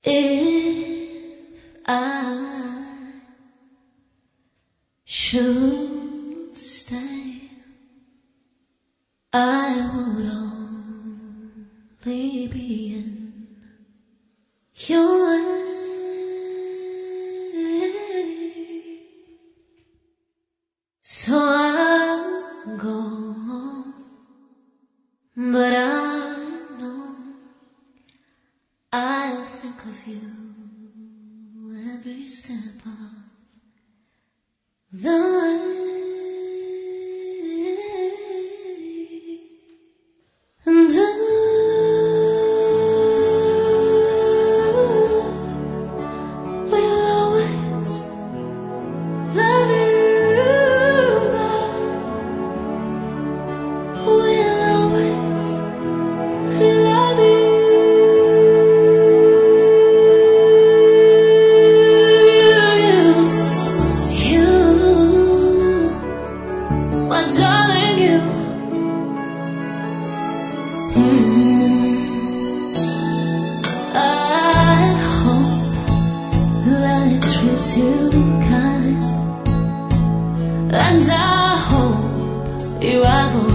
If I should stay, I would only be in your way. So I'll go on, but I know I'll think of you every step of the way. And I will always love you. Will always love you. You, my darling, you. I hope life treats you kind, and I hope you have